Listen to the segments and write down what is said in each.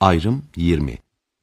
Ayrım 20.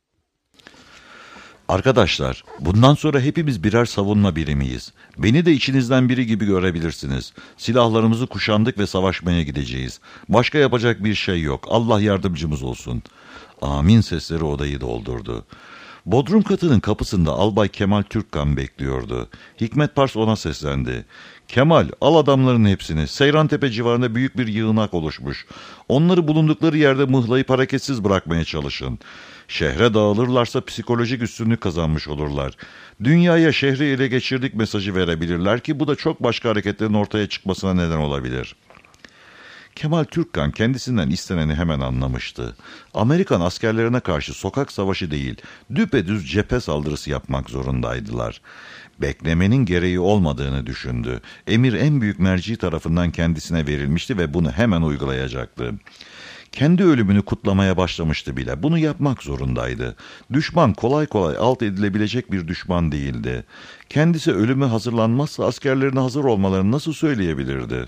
Arkadaşlar, bundan sonra hepimiz birer savunma birimiyiz. Beni de içinizden biri gibi görebilirsiniz. Silahlarımızı kuşandık ve savaşmaya gideceğiz. Başka yapacak bir şey yok. Allah yardımcımız olsun. Amin sesleri odayı doldurdu. Bodrum katının kapısında Albay Kemal Türkkan bekliyordu. Hikmet Pars ona seslendi. Kemal, al adamların hepsini. Seyrantepe civarında büyük bir yığınak oluşmuş. Onları bulundukları yerde mıhlayıp hareketsiz bırakmaya çalışın. Şehre dağılırlarsa psikolojik üstünlük kazanmış olurlar. Dünyaya şehri ele geçirdik mesajı verebilirler ki bu da çok başka hareketlerin ortaya çıkmasına neden olabilir. Kemal Türkkan kendisinden isteneni hemen anlamıştı. Amerikan askerlerine karşı sokak savaşı değil, düpedüz cephe saldırısı yapmak zorundaydılar. Beklemenin gereği olmadığını düşündü. Emir en büyük merci tarafından kendisine verilmişti ve bunu hemen uygulayacaktı. Kendi ölümünü kutlamaya başlamıştı bile. Bunu yapmak zorundaydı. Düşman kolay kolay alt edilebilecek bir düşman değildi. Kendisi ölüme hazırlanmazsa askerlerine hazır olmalarını nasıl söyleyebilirdi?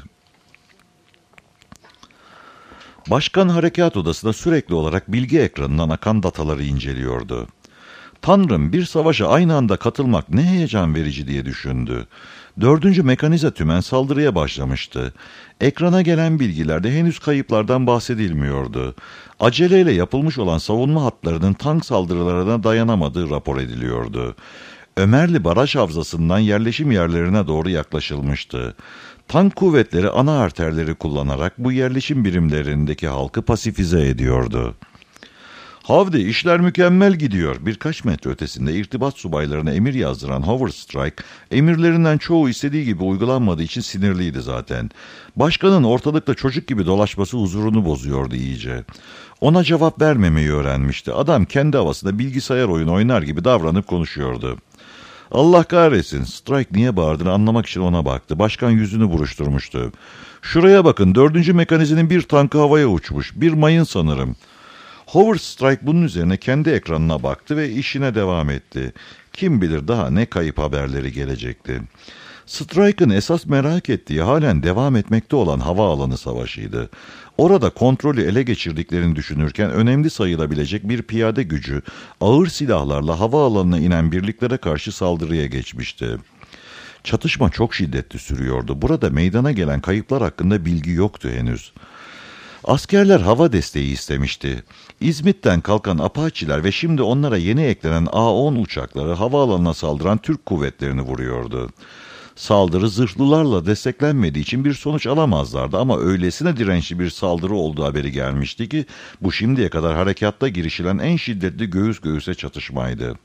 Başkan harekat odasında sürekli olarak bilgi ekranından akan dataları inceliyordu. Tanrım, bir savaşa aynı anda katılmak ne heyecan verici diye düşündü. 4. Mekanize Tümen saldırıya başlamıştı. Ekrana gelen bilgilerde henüz kayıplardan bahsedilmiyordu. Aceleyle yapılmış olan savunma hatlarının tank saldırılarına dayanamadığı rapor ediliyordu. Ömerli Baraj Havzası'ndan yerleşim yerlerine doğru yaklaşılmıştı. Tank kuvvetleri ana arterleri kullanarak bu yerleşim birimlerindeki halkı pasifize ediyordu. Havdi, işler mükemmel gidiyor. Birkaç metre ötesinde irtibat subaylarına emir yazdıran Howard Strike, emirlerinden çoğu istediği gibi uygulanmadığı için sinirliydi zaten. Başkanın ortalıkta çocuk gibi dolaşması huzurunu bozuyordu iyice. Ona cevap vermemeyi öğrenmişti. Adam kendi havasında bilgisayar oyunu oynar gibi davranıp konuşuyordu. Allah kahretsin, Strike niye bağırdığını anlamak için ona baktı. Başkan yüzünü buruşturmuştu. Şuraya bakın, 4. mekanizinin bir tankı havaya uçmuş. Bir mayın sanırım. Howard Strike bunun üzerine kendi ekranına baktı ve işine devam etti. Kim bilir daha ne kayıp haberleri gelecekti. Strike'ın esas merak ettiği halen devam etmekte olan havaalanı savaşıydı. Orada kontrolü ele geçirdiklerini düşünürken önemli sayılabilecek bir piyade gücü ağır silahlarla havaalanına inen birliklere karşı saldırıya geçmişti. Çatışma çok şiddetli sürüyordu. Burada meydana gelen kayıplar hakkında bilgi yoktu henüz. Askerler hava desteği istemişti. İzmit'ten kalkan Apache'ler ve şimdi onlara yeni eklenen A-10 uçakları havaalanına saldıran Türk kuvvetlerini vuruyordu. Saldırı zırhlılarla desteklenmediği için bir sonuç alamazlardı ama öylesine dirençli bir saldırı olduğu haberi gelmişti ki bu şimdiye kadar harekatta girişilen en şiddetli göğüs göğüse çatışmaydı.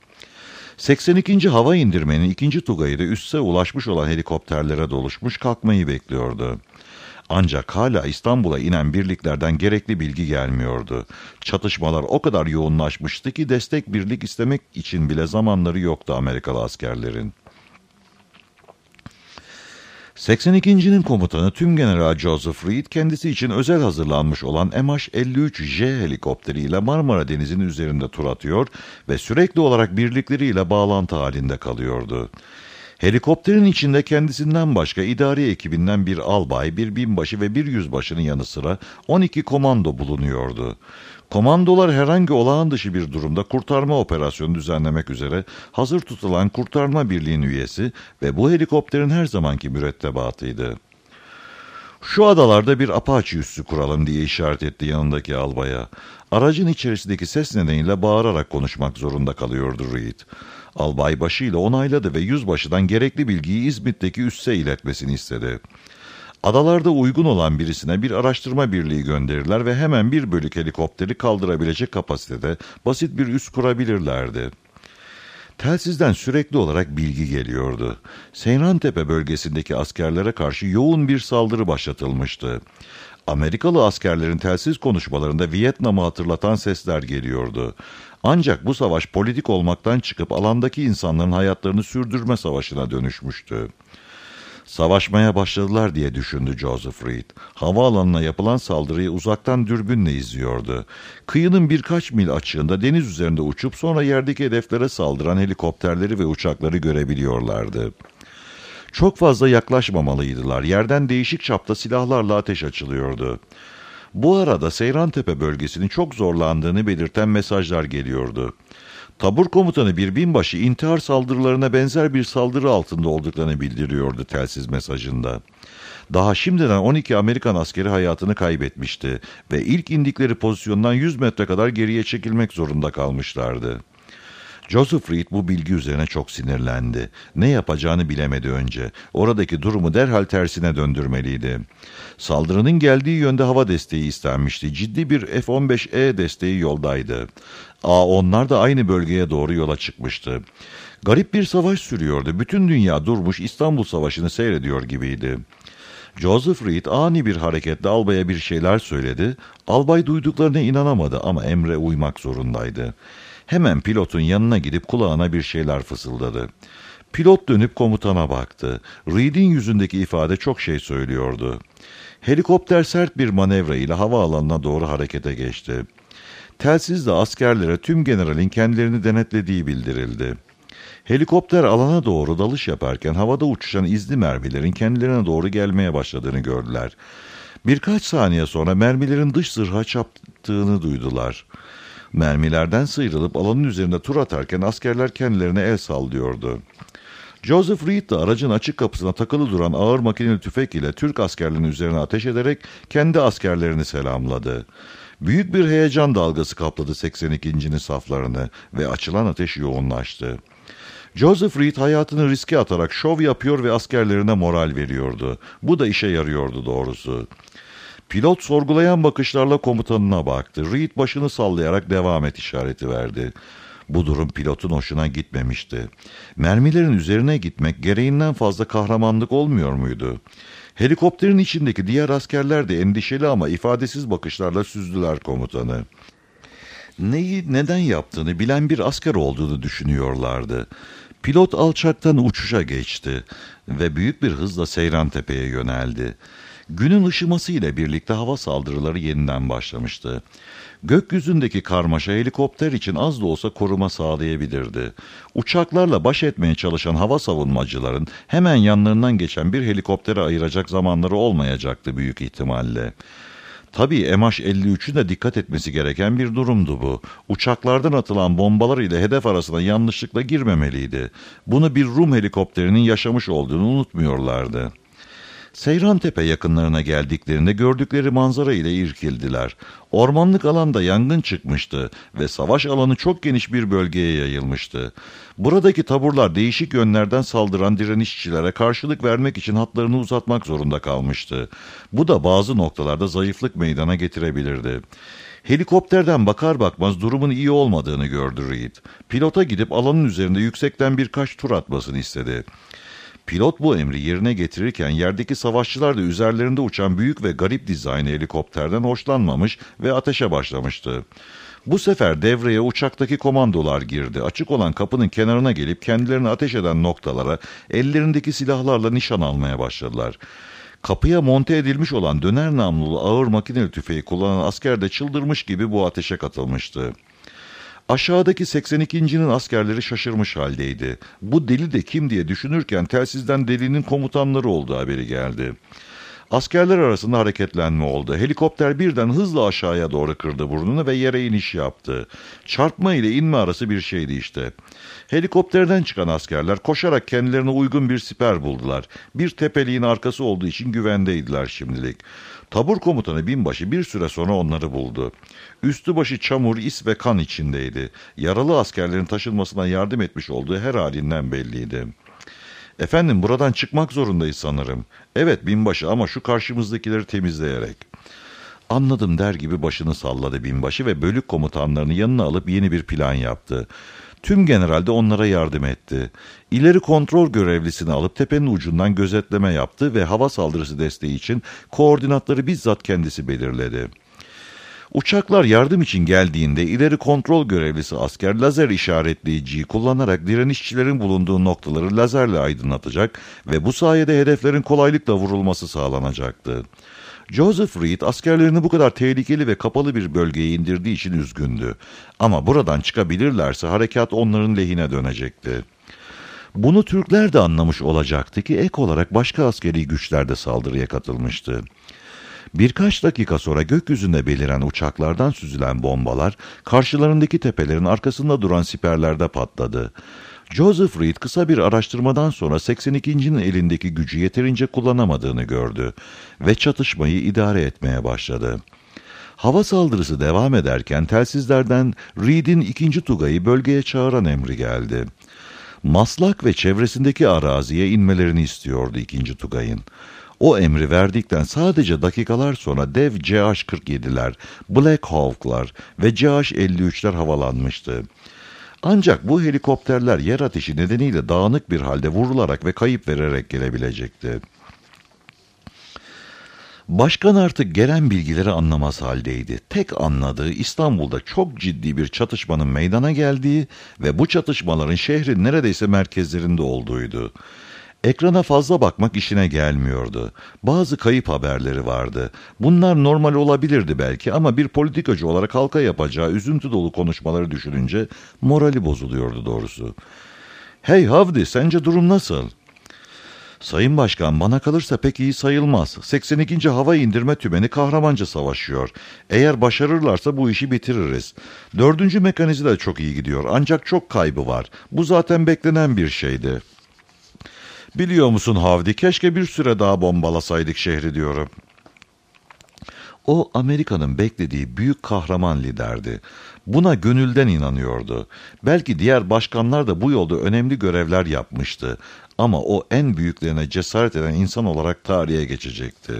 82. Hava İndirmenin 2. Tugayı da üsse ulaşmış olan helikopterlere doluşmuş kalkmayı bekliyordu. Ancak hala İstanbul'a inen birliklerden gerekli bilgi gelmiyordu. Çatışmalar o kadar yoğunlaşmıştı ki destek birlik istemek için bile zamanları yoktu Amerikalı askerlerin. 82.'nin komutanı Tümgeneral Joseph Reed kendisi için özel hazırlanmış olan MH-53J helikopteriyle Marmara Denizi'nin üzerinde tur atıyor ve sürekli olarak birlikleriyle bağlantı halinde kalıyordu. Helikopterin içinde kendisinden başka idari ekibinden bir albay, bir binbaşı ve bir yüzbaşının yanı sıra 12 komando bulunuyordu. Komandolar herhangi olağan dışı bir durumda kurtarma operasyonu düzenlemek üzere hazır tutulan kurtarma birliğinin üyesi ve bu helikopterin her zamanki mürettebatıydı. Şu adalarda bir Apache üssü kuralım diye işaret etti yanındaki albaya. Aracın içerisindeki ses nedeniyle bağırarak konuşmak zorunda kalıyordu Reed. Albay başıyla onayladı ve yüzbaşıdan gerekli bilgiyi İzmit'teki üsse iletmesini istedi. Adalarda uygun olan birisine bir araştırma birliği gönderirler ve hemen bir bölük helikopteri kaldırabilecek kapasitede basit bir üs kurabilirlerdi. Telsizden sürekli olarak bilgi geliyordu. Seyrantepe bölgesindeki askerlere karşı yoğun bir saldırı başlatılmıştı. Amerikalı askerlerin telsiz konuşmalarında Vietnam'ı hatırlatan sesler geliyordu. Ancak bu savaş politik olmaktan çıkıp alandaki insanların hayatlarını sürdürme savaşına dönüşmüştü. Savaşmaya başladılar diye düşündü Joseph Reed. Havaalanına yapılan saldırıyı uzaktan dürbünle izliyordu. Kıyının birkaç mil açığında deniz üzerinde uçup sonra yerdeki hedeflere saldıran helikopterleri ve uçakları görebiliyorlardı. Çok fazla yaklaşmamalıydılar. Yerden değişik çapta silahlarla ateş açılıyordu. Bu arada Seyrantepe bölgesinin çok zorlandığını belirten mesajlar geliyordu. Tabur komutanı bir binbaşı intihar saldırılarına benzer bir saldırı altında olduklarını bildiriyordu telsiz mesajında. Daha şimdiden 12 Amerikan askeri hayatını kaybetmişti ve ilk indikleri pozisyondan 100 metre kadar geriye çekilmek zorunda kalmışlardı. Joseph Reed bu bilgi üzerine çok sinirlendi. Ne yapacağını bilemedi önce. Oradaki durumu derhal tersine döndürmeliydi. Saldırının geldiği yönde hava desteği istenmişti. Ciddi bir F-15E desteği yoldaydı. A-10'lar da aynı bölgeye doğru yola çıkmıştı. Garip bir savaş sürüyordu. Bütün dünya durmuş İstanbul Savaşı'nı seyrediyor gibiydi. Joseph Reed ani bir hareketle albaya bir şeyler söyledi. Albay duyduklarına inanamadı ama emre uymak zorundaydı. Hemen pilotun yanına gidip kulağına bir şeyler fısıldadı. Pilot dönüp komutana baktı. Reed'in yüzündeki ifade çok şey söylüyordu. Helikopter sert bir manevra ile havaalanına doğru harekete geçti. Telsizle askerlere tüm generalin kendilerini denetlediği bildirildi. Helikopter alana doğru dalış yaparken havada uçuşan izli mermilerin kendilerine doğru gelmeye başladığını gördüler. Birkaç saniye sonra mermilerin dış zırha çarptığını duydular. Mermilerden sıyrılıp alanın üzerinde tur atarken askerler kendilerine el sallıyordu. Joseph Reed de aracın açık kapısına takılı duran ağır makineli tüfek ile Türk askerlerinin üzerine ateş ederek kendi askerlerini selamladı. Büyük bir heyecan dalgası kapladı 82.'nin saflarını ve açılan ateş yoğunlaştı. Joseph Reed hayatını riske atarak şov yapıyor ve askerlerine moral veriyordu. Bu da işe yarıyordu doğrusu. Pilot sorgulayan bakışlarla komutanına baktı. Reed başını sallayarak devam et işareti verdi. Bu durum pilotun hoşuna gitmemişti. Mermilerin üzerine gitmek gereğinden fazla kahramanlık olmuyor muydu? Helikopterin içindeki diğer askerler de endişeli ama ifadesiz bakışlarla süzdüler komutanı. Neyi neden yaptığını bilen bir asker olduğunu düşünüyorlardı. Pilot alçaktan uçuşa geçti ve büyük bir hızla Seyrantepe'ye yöneldi. Günün ışıması ile birlikte hava saldırıları yeniden başlamıştı. Gökyüzündeki karmaşa helikopter için az da olsa koruma sağlayabilirdi. Uçaklarla baş etmeye çalışan hava savunmacıların hemen yanlarından geçen bir helikoptere ayıracak zamanları olmayacaktı büyük ihtimalle. Tabii MH-53'ün de dikkat etmesi gereken bir durumdu bu. Uçaklardan atılan bombalar ile hedef arasına yanlışlıkla girmemeliydi. Bunu bir Rum helikopterinin yaşamış olduğunu unutmuyorlardı. Seyrantepe yakınlarına geldiklerinde gördükleri manzara ile irkildiler. Ormanlık alanda yangın çıkmıştı ve savaş alanı çok geniş bir bölgeye yayılmıştı. Buradaki taburlar değişik yönlerden saldıran direnişçilere karşılık vermek için hatlarını uzatmak zorunda kalmıştı. Bu da bazı noktalarda zayıflık meydana getirebilirdi. Helikopterden bakar bakmaz durumun iyi olmadığını gördü Reed. Pilota gidip alanın üzerinde yüksekten birkaç tur atmasını istedi. Pilot bu emri yerine getirirken yerdeki savaşçılar da üzerlerinde uçan büyük ve garip dizaynlı helikopterden hoşlanmamış ve ateşe başlamıştı. Bu sefer devreye uçaktaki komandolar girdi. Açık olan kapının kenarına gelip kendilerini ateş eden noktalara ellerindeki silahlarla nişan almaya başladılar. Kapıya monte edilmiş olan döner namlulu ağır makineli tüfeği kullanan asker de çıldırmış gibi bu ateşe katılmıştı. Aşağıdaki 82.'nin askerleri şaşırmış haldeydi. Bu deli de kim diye düşünürken telsizden delinin komutanları olduğu haberi geldi. Askerler arasında hareketlenme oldu. Helikopter birden hızla aşağıya doğru kırdı burnunu ve yere iniş yaptı. Çarpma ile inme arası bir şeydi işte. Helikopterden çıkan askerler koşarak kendilerine uygun bir siper buldular. Bir tepeliğin arkası olduğu için güvendeydiler şimdilik. Tabur komutanı binbaşı bir süre sonra onları buldu. Üstü başı çamur, is ve kan içindeydi. Yaralı askerlerin taşınmasına yardım etmiş olduğu her halinden belliydi. "Efendim, buradan çıkmak zorundayız sanırım." "Evet binbaşı, ama şu karşımızdakileri temizleyerek." "Anladım," der gibi başını salladı binbaşı ve bölük komutanlarını yanına alıp yeni bir plan yaptı. Tüm general de onlara yardım etti. İleri kontrol görevlisini alıp tepenin ucundan gözetleme yaptı ve hava saldırısı desteği için koordinatları bizzat kendisi belirledi. Uçaklar yardım için geldiğinde ileri kontrol görevlisi asker lazer işaretleyiciyi kullanarak direnişçilerin bulunduğu noktaları lazerle aydınlatacak ve bu sayede hedeflerin kolaylıkla vurulması sağlanacaktı. Joseph Reed askerlerini bu kadar tehlikeli ve kapalı bir bölgeye indirdiği için üzgündü. Ama buradan çıkabilirlerse harekat onların lehine dönecekti. Bunu Türkler de anlamış olacaktı ki ek olarak başka askeri güçler de saldırıya katılmıştı. Birkaç dakika sonra gökyüzünde beliren uçaklardan süzülen bombalar karşılarındaki tepelerin arkasında duran siperlerde patladı. Joseph Reed kısa bir araştırmadan sonra 82'nin elindeki gücü yeterince kullanamadığını gördü ve çatışmayı idare etmeye başladı. Hava saldırısı devam ederken telsizlerden Reed'in 2. Tugay'ı bölgeye çağıran emri geldi. Maslak ve çevresindeki araziye inmelerini istiyordu 2. Tugay'ın. O emri verdikten sadece dakikalar sonra dev CH-47'ler, Black Hawk'lar ve CH-53'ler havalanmıştı. Ancak bu helikopterler yer ateşi nedeniyle dağınık bir halde vurularak ve kayıp vererek gelebilecekti. Başkan artık gelen bilgileri anlamaz haldeydi. Tek anladığı İstanbul'da çok ciddi bir çatışmanın meydana geldiği ve bu çatışmaların şehrin neredeyse merkezlerinde olduğuydu. Ekrana fazla bakmak işine gelmiyordu. Bazı kayıp haberleri vardı. Bunlar normal olabilirdi belki ama bir politikacı olarak halka yapacağı üzüntü dolu konuşmaları düşününce morali bozuluyordu doğrusu. "Hey Havdi, sence durum nasıl?" "Sayın Başkan, bana kalırsa pek iyi sayılmaz. 82. Hava İndirme Tümeni kahramanca savaşıyor. Eğer başarırlarsa bu işi bitiririz. 4. Mekanize de çok iyi gidiyor ancak çok kaybı var. Bu zaten beklenen bir şeydi." "Biliyor musun Havdi, keşke bir süre daha bombalasaydık şehri diyorum." O Amerika'nın beklediği büyük kahraman liderdi. Buna gönülden inanıyordu. Belki diğer başkanlar da bu yolda önemli görevler yapmıştı. Ama o en büyüklerine cesaret eden insan olarak tarihe geçecekti.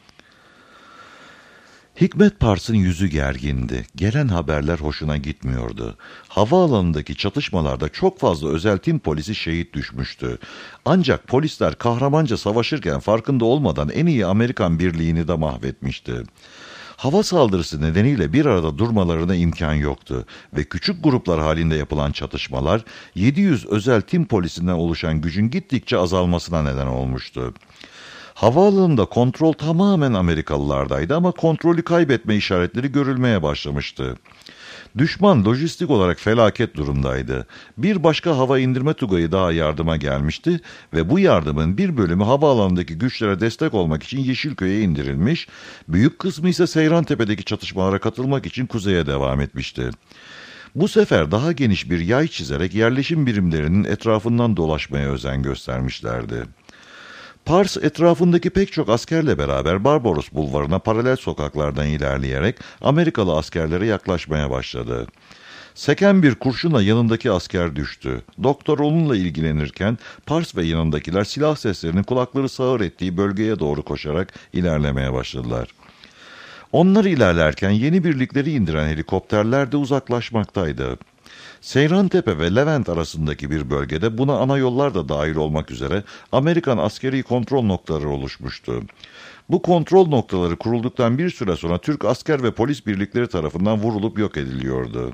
Hikmet Pars'ın yüzü gergindi. Gelen haberler hoşuna gitmiyordu. Havaalanındaki çatışmalarda çok fazla özel tim polisi şehit düşmüştü. Ancak polisler kahramanca savaşırken farkında olmadan en iyi Amerikan birliğini de mahvetmişti. Hava saldırısı nedeniyle bir arada durmalarına imkan yoktu ve küçük gruplar halinde yapılan çatışmalar 700 özel tim polisinden oluşan gücün gittikçe azalmasına neden olmuştu. Havaalanında kontrol tamamen Amerikalılardaydı ama kontrolü kaybetme işaretleri görülmeye başlamıştı. Düşman lojistik olarak felaket durumdaydı. Bir başka hava indirme tugayı daha yardıma gelmişti ve bu yardımın bir bölümü havaalanındaki güçlere destek olmak için Yeşilköy'e indirilmiş, büyük kısmı ise Seyrantepe'deki çatışmalara katılmak için kuzeye devam etmişti. Bu sefer daha geniş bir yay çizerek yerleşim birimlerinin etrafından dolaşmaya özen göstermişlerdi. Pars etrafındaki pek çok askerle beraber Barbaros Bulvarı'na paralel sokaklardan ilerleyerek Amerikalı askerlere yaklaşmaya başladı. Seken bir kurşunla yanındaki asker düştü. Doktor onunla ilgilenirken Pars ve yanındakiler silah seslerinin kulakları sağır ettiği bölgeye doğru koşarak ilerlemeye başladılar. Onlar ilerlerken yeni birlikleri indiren helikopterler de uzaklaşmaktaydı. Seyrantepe ve Levent arasındaki bir bölgede buna ana yollar da dahil olmak üzere Amerikan askeri kontrol noktaları oluşmuştu. Bu kontrol noktaları kurulduktan bir süre sonra Türk asker ve polis birlikleri tarafından vurulup yok ediliyordu.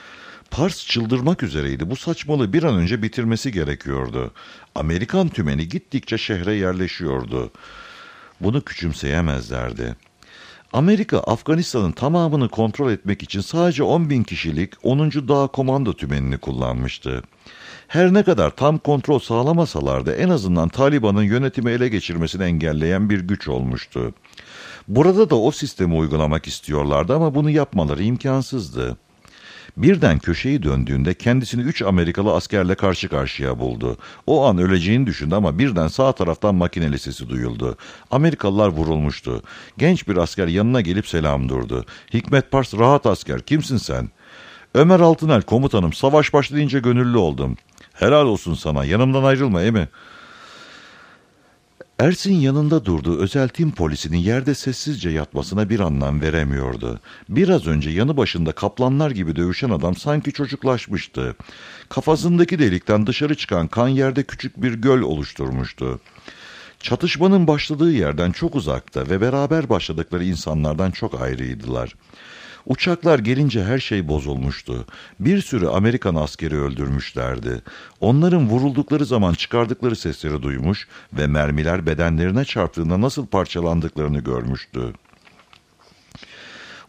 Pars çıldırmak üzereydi. Bu saçmalığı bir an önce bitirmesi gerekiyordu. Amerikan tümeni gittikçe şehre yerleşiyordu. Bunu küçümseyemezlerdi. Amerika, Afganistan'ın tamamını kontrol etmek için sadece 10.000 kişilik 10. Dağ Komando Tümeni'ni kullanmıştı. Her ne kadar tam kontrol sağlamasalar da en azından Taliban'ın yönetimi ele geçirmesini engelleyen bir güç olmuştu. Burada da o sistemi uygulamak istiyorlardı ama bunu yapmaları imkansızdı. Birden köşeyi döndüğünde kendisini 3 Amerikalı askerle karşı karşıya buldu. O an öleceğini düşündü ama birden sağ taraftan makineli sesi duyuldu. Amerikalılar vurulmuştu. Genç bir asker yanına gelip selam durdu. "Hikmet Pars, rahat asker, kimsin sen?" "Ömer Altınel komutanım, savaş başlayınca gönüllü oldum." "Helal olsun sana, yanımdan ayrılma emi." Ersin yanında durduğu özel tim polisinin yerde sessizce yatmasına bir anlam veremiyordu. Biraz önce yanı başında kaplanlar gibi dövüşen adam sanki çocuklaşmıştı. Kafasındaki delikten dışarı çıkan kan yerde küçük bir göl oluşturmuştu. Çatışmanın başladığı yerden çok uzakta ve beraber başladıkları insanlardan çok ayrıydılar. Uçaklar gelince her şey bozulmuştu. Bir sürü Amerikan askeri öldürmüşlerdi. Onların vuruldukları zaman çıkardıkları sesleri duymuş ve mermiler bedenlerine çarptığında nasıl parçalandıklarını görmüştü.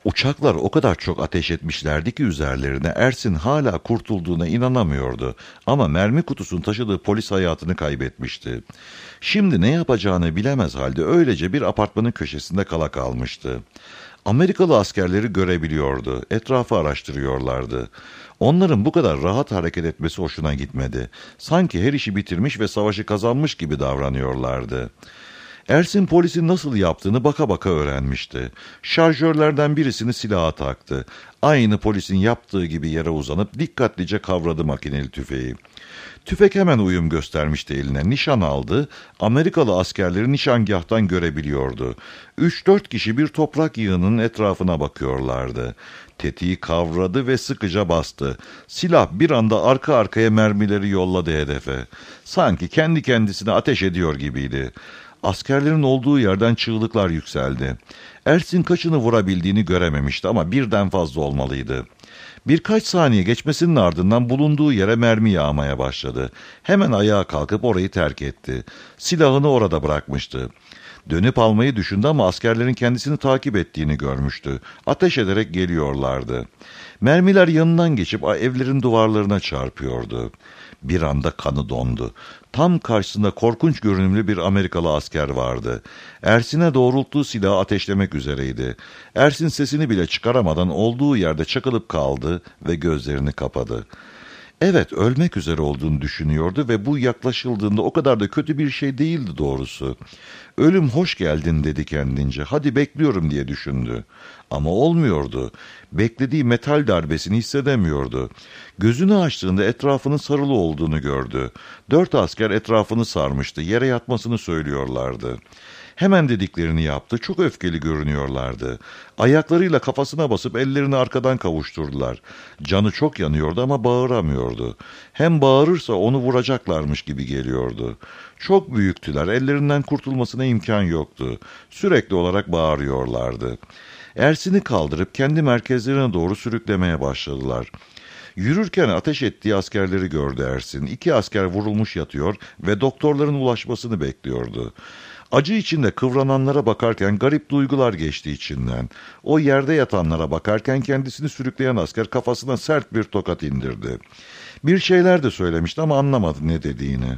Uçaklar o kadar çok ateş etmişlerdi ki üzerlerine Ersin hala kurtulduğuna inanamıyordu. Ama mermi kutusunun taşıdığı polis hayatını kaybetmişti. Şimdi ne yapacağını bilemez halde öylece bir apartmanın köşesinde kala kalmıştı. Amerikalı askerleri görebiliyordu. Etrafı araştırıyorlardı. Onların bu kadar rahat hareket etmesi hoşuna gitmedi. Sanki her işi bitirmiş ve savaşı kazanmış gibi davranıyorlardı. Ersin polisin nasıl yaptığını baka baka öğrenmişti. Şarjörlerden birisini silaha taktı. Aynı polisin yaptığı gibi yere uzanıp dikkatlice kavradı makineli tüfeği. Tüfek hemen uyum göstermişti eline. Nişan aldı. Amerikalı askerleri nişangahtan görebiliyordu. 3-4 kişi bir toprak yığınının etrafına bakıyorlardı. Tetiği kavradı ve sıkıca bastı. Silah bir anda arka arkaya mermileri yolladı hedefe. Sanki kendi kendisine ateş ediyor gibiydi. Askerlerin olduğu yerden çığlıklar yükseldi. Ersin kaçını vurabildiğini görememişti ama birden fazla olmalıydı. Birkaç saniye geçmesinin ardından bulunduğu yere mermi yağmaya başladı. Hemen ayağa kalkıp orayı terk etti. Silahını orada bırakmıştı. Dönüp almayı düşündü ama askerlerin kendisini takip ettiğini görmüştü. Ateş ederek geliyorlardı. Mermiler yanından geçip evlerin duvarlarına çarpıyordu. Bir anda kanı dondu. Tam karşısında korkunç görünümlü bir Amerikalı asker vardı. Ersin'e doğrulttuğu silahı ateşlemek üzereydi. Ersin sesini bile çıkaramadan olduğu yerde çakılıp kaldı ve gözlerini kapadı. Evet, ölmek üzere olduğunu düşünüyordu ve bu yaklaşıldığında o kadar da kötü bir şey değildi doğrusu. Ölüm hoş geldin dedi kendince. Hadi bekliyorum diye düşündü. Ama olmuyordu. Beklediği metal darbesini hissedemiyordu. Gözünü açtığında etrafının sarılı olduğunu gördü. 4 asker etrafını sarmıştı. Yere yatmasını söylüyorlardı. Hemen dediklerini yaptı. Çok öfkeli görünüyorlardı. Ayaklarıyla kafasına basıp ellerini arkadan kavuşturdular. Canı çok yanıyordu ama bağıramıyordu. Hem bağırırsa onu vuracaklarmış gibi geliyordu. Çok büyüktüler. Ellerinden kurtulmasına imkan yoktu. Sürekli olarak bağırıyorlardı. Ersin'i kaldırıp kendi merkezlerine doğru sürüklemeye başladılar. Yürürken ateş ettiği askerleri gördü Ersin. 2 asker vurulmuş yatıyor ve doktorların ulaşmasını bekliyordu. Acı içinde kıvrananlara bakarken garip duygular geçti içinden. O yerde yatanlara bakarken kendisini sürükleyen asker kafasına sert bir tokat indirdi. Bir şeyler de söylemişti ama anlamadı ne dediğini.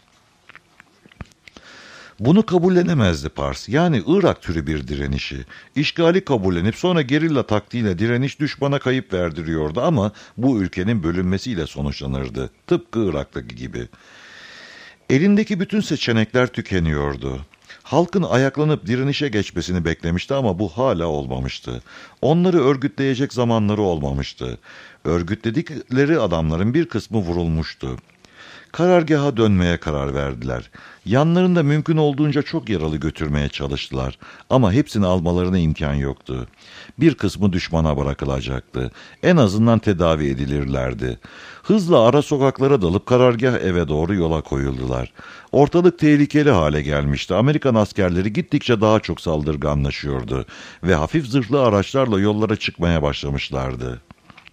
Bunu kabullenemezdi Pars. Yani Irak türü bir direnişi. İşgali kabullenip sonra gerilla taktiğiyle direniş düşmana kayıp verdiriyordu ama bu ülkenin bölünmesiyle sonuçlanırdı. Tıpkı Irak'taki gibi. Elindeki bütün seçenekler tükeniyordu. Halkın ayaklanıp direnişe geçmesini beklemişti ama bu hala olmamıştı. Onları örgütleyecek zamanları olmamıştı. Örgütledikleri adamların bir kısmı vurulmuştu. Karargaha dönmeye karar verdiler. Yanlarında mümkün olduğunca çok yaralı götürmeye çalıştılar. Ama hepsini almalarına imkan yoktu. Bir kısmı düşmana bırakılacaktı. En azından tedavi edilirlerdi. Hızla ara sokaklara dalıp karargah eve doğru yola koyuldular. Ortalık tehlikeli hale gelmişti. Amerikan askerleri gittikçe daha çok saldırganlaşıyordu ve hafif zırhlı araçlarla yollara çıkmaya başlamışlardı.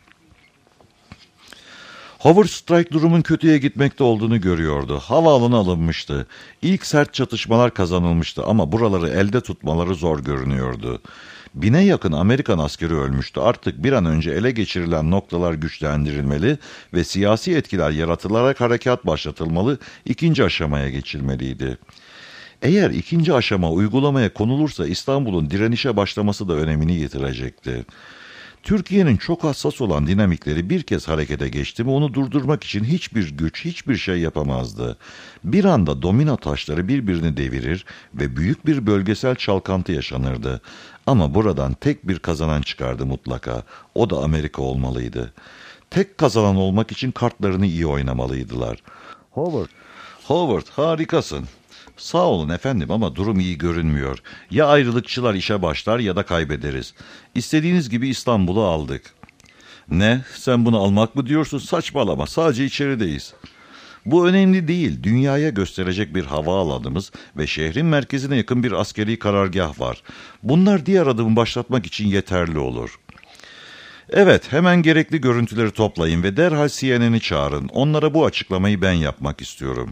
Howard Strike durumun kötüye gitmekte olduğunu görüyordu. Havaalanı alınmıştı. İlk sert çatışmalar kazanılmıştı ama buraları elde tutmaları zor görünüyordu. 1000'e yakın Amerikan askeri ölmüştü. Artık bir an önce ele geçirilen noktalar güçlendirilmeli ve siyasi etkiler yaratılarak harekat başlatılmalı, ikinci aşamaya geçilmeliydi. Eğer ikinci aşama uygulamaya konulursa İstanbul'un direnişe başlaması da önemini yitirecekti. Türkiye'nin çok hassas olan dinamikleri bir kez harekete geçti mi onu durdurmak için hiçbir güç, hiçbir şey yapamazdı. Bir anda domino taşları birbirini devirir ve büyük bir bölgesel çalkantı yaşanırdı. Ama buradan tek bir kazanan çıkardı mutlaka. O da Amerika olmalıydı. Tek kazanan olmak için kartlarını iyi oynamalıydılar. Howard, harikasın. Sağ olun efendim ama durum iyi görünmüyor. Ya ayrılıkçılar işe başlar ya da kaybederiz. İstediğiniz gibi İstanbul'u aldık. Ne? Sen bunu almak mı diyorsun? Saçmalama. Sadece içerideyiz. Bu önemli değil. Dünyaya gösterecek bir havaalanımız ve şehrin merkezine yakın bir askeri karargah var. Bunlar diğer adımı başlatmak için yeterli olur. Evet, hemen gerekli görüntüleri toplayın ve derhal CNN'i çağırın. Onlara bu açıklamayı ben yapmak istiyorum.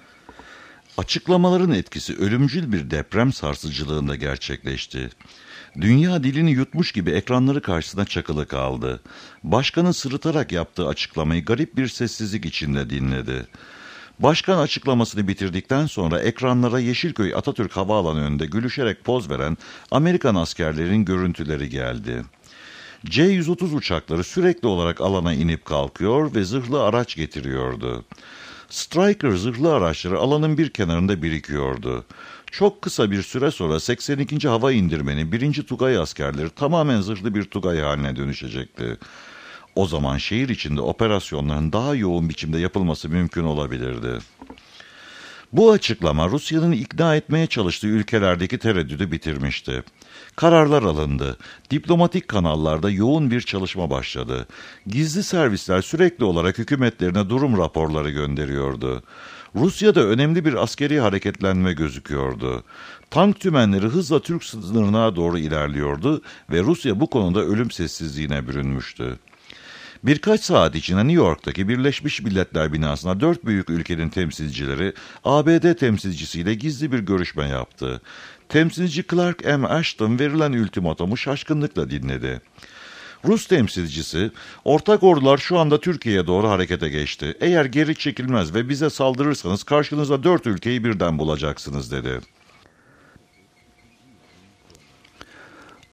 Açıklamaların etkisi ölümcül bir deprem sarsıcılığında gerçekleşti. Dünya dilini yutmuş gibi ekranları karşısına çakılı kaldı. Başkanın sırıtarak yaptığı açıklamayı garip bir sessizlik içinde dinledi. Başkan açıklamasını bitirdikten sonra ekranlara Yeşilköy Atatürk Havaalanı önünde gülüşerek poz veren Amerikan askerlerin görüntüleri geldi. C-130 uçakları sürekli olarak alana inip kalkıyor ve zırhlı araç getiriyordu. Stryker zırhlı araçları alanın bir kenarında birikiyordu. Çok kısa bir süre sonra 82. Hava İndirmenin 1. Tugay askerleri tamamen zırhlı bir Tugay haline dönüşecekti. O zaman şehir içinde operasyonların daha yoğun biçimde yapılması mümkün olabilirdi. Bu açıklama Rusya'nın ikna etmeye çalıştığı ülkelerdeki tereddüdü bitirmişti. Kararlar alındı. Diplomatik kanallarda yoğun bir çalışma başladı. Gizli servisler sürekli olarak hükümetlerine durum raporları gönderiyordu. Rusya'da önemli bir askeri hareketlenme gözüküyordu. Tank tümenleri hızla Türk sınırına doğru ilerliyordu ve Rusya bu konuda ölüm sessizliğine bürünmüştü. Birkaç saat içinde New York'taki Birleşmiş Milletler binasına 4 büyük ülkenin temsilcileri ABD temsilcisiyle gizli bir görüşme yaptı. Temsilci Clark M. Ashton verilen ultimatomu şaşkınlıkla dinledi. Rus temsilcisi, ortak ordular şu anda Türkiye'ye doğru harekete geçti. Eğer geri çekilmez ve bize saldırırsanız karşınızda 4 ülkeyi birden bulacaksınız dedi.